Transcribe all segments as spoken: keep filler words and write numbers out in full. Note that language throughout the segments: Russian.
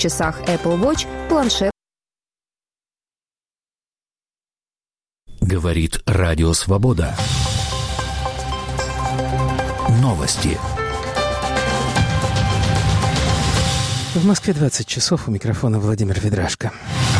часах Apple Watch, планшет. Говорит Радио Свобода. Новости. В Москве двадцать часов, у микрофона Владимир Ведрашко.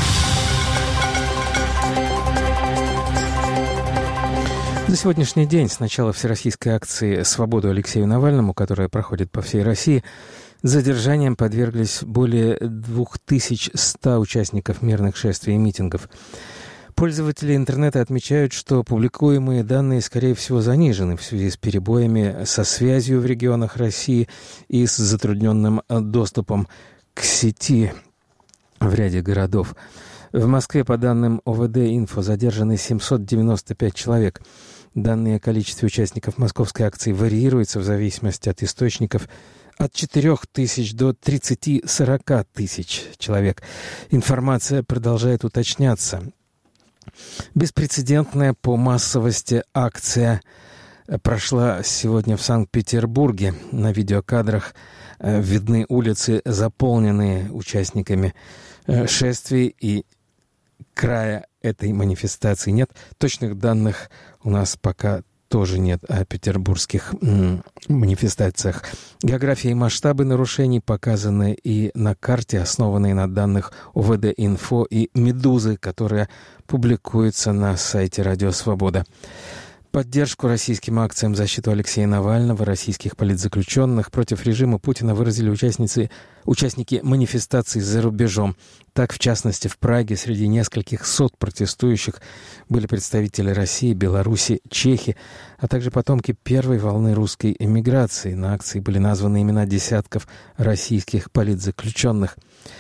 За сегодняшний день, с начала всероссийской акции «Свободу Алексею Навальному», которая проходит по всей России, задержанием подверглись более две тысячи сто участников мирных шествий и митингов. Пользователи интернета отмечают, что публикуемые данные, скорее всего, занижены в связи с перебоями со связью в регионах России и с затрудненным доступом к сети в ряде городов. В Москве, по данным О В Д-Инфо, задержаны семьсот девяносто пять человек. Данные о количестве участников московской акции варьируются в зависимости от источников от четырёх тысяч до тридцати-сорока тысяч человек. Информация продолжает уточняться. Беспрецедентная по массовости акция прошла сегодня в Санкт-Петербурге. На видеокадрах видны улицы, заполненные участниками шествий, и края этой манифестации нет. Точных данных у нас пока тоже нет о петербургских м- манифестациях. География и масштабы нарушений показаны и на карте, основанной на данных О В Д-Инфо и «Медузы», которая публикуется на сайте «Радио Свобода». Поддержку российским акциям в защиту Алексея Навального, российских политзаключенных против режима Путина выразили участницы, участники манифестаций за рубежом. Так, в частности, в Праге среди нескольких сот протестующих были представители России, Беларуси, Чехии, а также потомки первой волны русской эмиграции. На акции были названы имена десятков российских политзаключенных.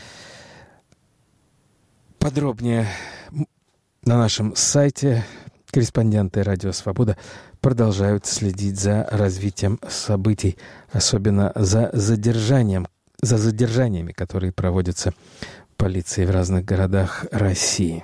Подробнее на нашем сайте. Корреспонденты «Радио Свобода» продолжают следить за развитием событий, особенно за задержанием, за задержаниями, которые проводятся полицией в разных городах России.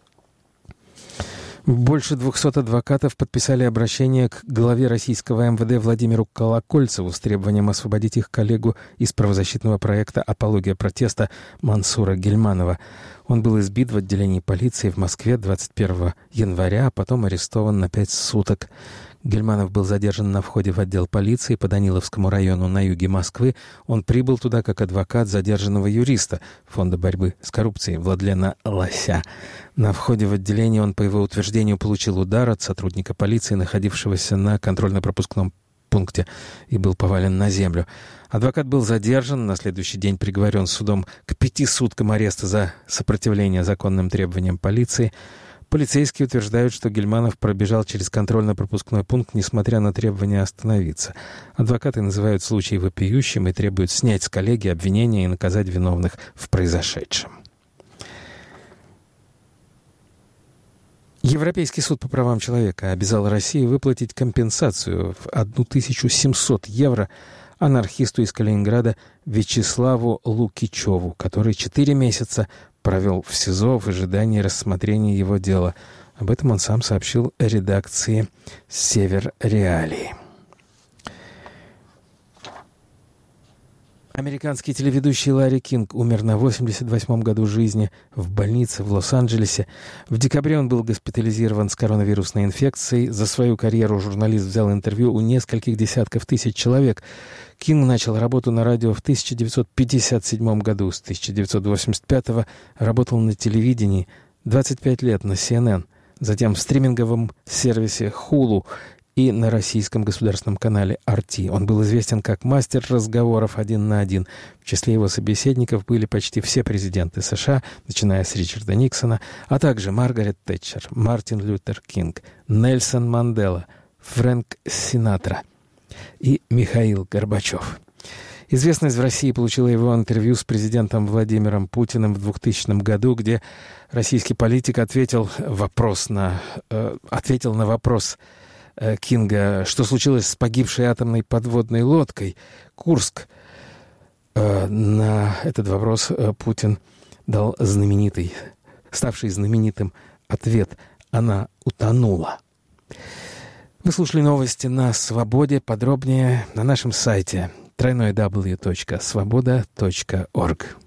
Больше двухсот адвокатов подписали обращение к главе российского Эм Вэ Дэ Владимиру Колокольцеву с требованием освободить их коллегу из правозащитного проекта «Апология протеста» Мансура Гильманова. Он был избит в отделении полиции в Москве двадцать первого января, а потом арестован на пять суток. Гильманов был задержан на входе в отдел полиции по Даниловскому району на юге Москвы. Он прибыл туда как адвокат задержанного юриста Фонда борьбы с коррупцией Владлена Лося. На входе в отделение он, по его утверждению, получил удар от сотрудника полиции, находившегося на контрольно-пропускном пункте, и был повален на землю. Адвокат был задержан, на следующий день приговорен судом к пяти суткам ареста за сопротивление законным требованиям полиции. Полицейские утверждают, что Гильманов пробежал через контрольно-пропускной пункт, несмотря на требования остановиться. Адвокаты называют случай вопиющим и требуют снять с коллеги обвинения и наказать виновных в произошедшем. Европейский суд по правам человека обязал Россию выплатить компенсацию в тысячу семьсот евро анархисту из Калининграда Вячеславу Лукичеву, который четыре месяца провел в СИЗО в ожидании рассмотрения его дела. Об этом он сам сообщил редакции «Север Реалии». Американский телеведущий Ларри Кинг умер на восемьдесят восьмом году жизни в больнице в Лос-Анджелесе. В декабре он был госпитализирован с коронавирусной инфекцией. За свою карьеру журналист взял интервью у нескольких десятков тысяч человек. Кинг начал работу на радио в тысяча девятьсот пятьдесят седьмом году. С тысяча девятьсот восемьдесят пятого работал на телевидении, двадцать пять лет на Си Эн Эн, затем в стриминговом сервисе Hulu и на российском государственном канале Ар Ти. Он был известен как мастер разговоров один на один. В числе его собеседников были почти все президенты США, начиная с Ричарда Никсона, а также Маргарет Тэтчер, Мартин Лютер Кинг, Нельсон Мандела, Фрэнк Синатра и Михаил Горбачев. Известность в России получила его интервью с президентом Владимиром Путиным в двухтысячном году, где российский политик ответил, вопрос на, э, ответил на вопрос Кинга, что случилось с погибшей атомной подводной лодкой «Курск». На этот вопрос Путин дал знаменитый, ставший знаменитым ответ: «Она утонула». Вы слушали новости на «Свободе». Подробнее на нашем сайте дабл ю дабл ю дабл ю точка свобода точка орг.